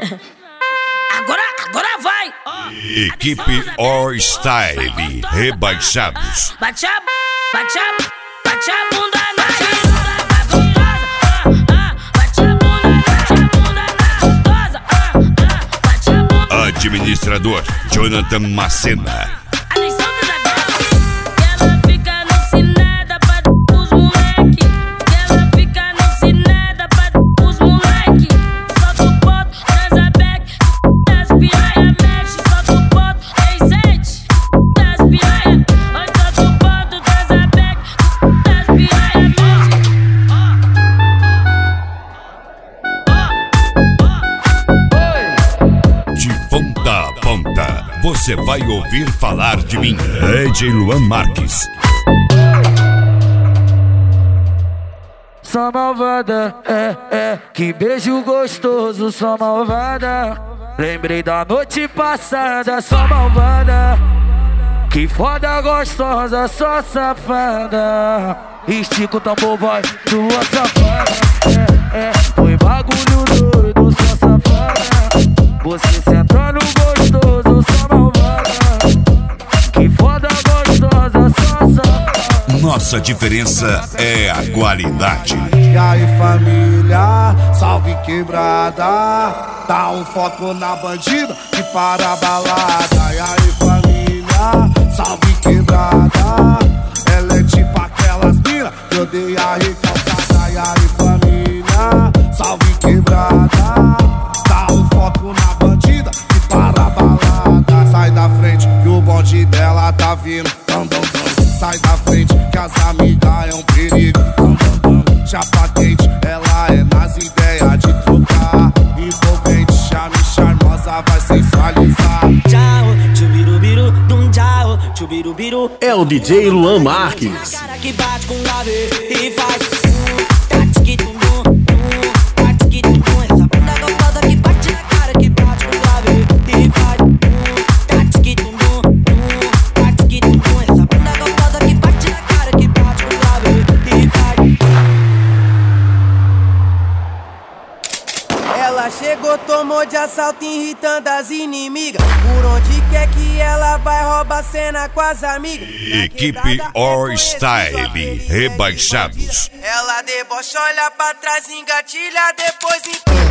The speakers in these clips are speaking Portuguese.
Agora vai! Equipe All Style Rebaixados. Bate a bunda na girunda, vai gostosa. Bate a bunda na gostosa. Bate a bunda. Administrador Jonathan Macena. Atenção, Isabela, que ela fica alucinada pra os moleque. Que ela fica alucinada pra os moleque. Solta o ponto, transa back, das piranha mexe. Solta o ponto, tem sente, das piranha. Oi, solta o ponto, transa back, das piranha mexe. De ponta a ponta, você vai ouvir falar de mim. DJ Luan Marques. Só malvada, que beijo gostoso, só malvada. Lembrei da noite passada, só malvada. Que foda gostosa, só safada. Estica o tambor, vai, tua safada. Foi bagulho doido, só safada. Você sentando gostoso, só malvada. Que foda gostosa, só safada. Nossa diferença é a qualidade. E aí família, salve quebrada. Dá um foco na bandida e para a balada. E aí família, salve quebrada. Ela é tipo aquelas mina que odeia a recalcada. E aí família, salve quebrada. Dá um foco na bandida e para a balada. Sai da frente que o bonde dela tá vindo. Sai da frente que as amigas é um perigo. Chapa quente, ela é nas ideias de trocar. Envolvente, chame charmosa, vai sensualizar. Tchau, chubirubiru, dum tchau, chubirubiru. É o DJ Luan Marques. Cara que bate com grave e faz essa bunda gostosa que bate na cara, que bate com grave e faz essa bunda gostosa que bate na cara, que bate com grave e faz. Ela chegou, tomou de assalto, irritando as inimigas. Por onde quer que ela vai, rouba a cena com as amigas. Equipe All Style Rebaixados. Ela debocha, olha pra trás, engatilha, depois empurra.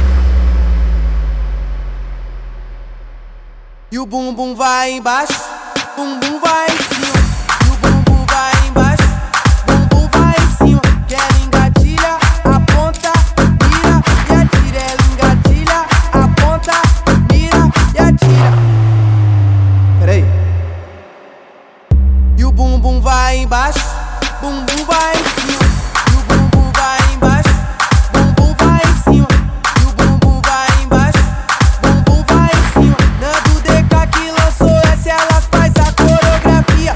E o bumbum vai embaixo, bumbum vai em cima. E o bumbum vai embaixo, bumbum vai em cima. Que ela engatilha, aponta, mira e atira. Ela engatilha, aponta, mira e atira. Peraí. E o bumbum vai embaixo, bumbum vai em cima. E o bumbum vai embaixo, bumbum vai em cima. E o bumbum vai embaixo, bumbum vai em cima. Nando DK que lançou essa, ela faz a coreografia.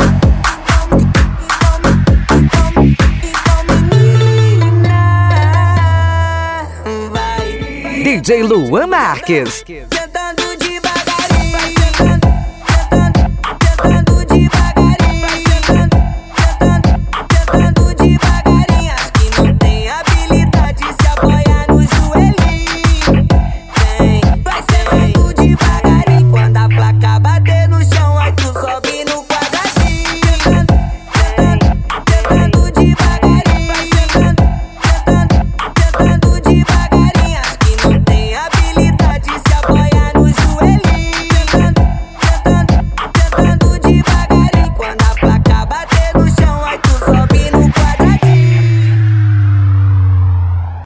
Então menina, vai. DJ Luan Marques.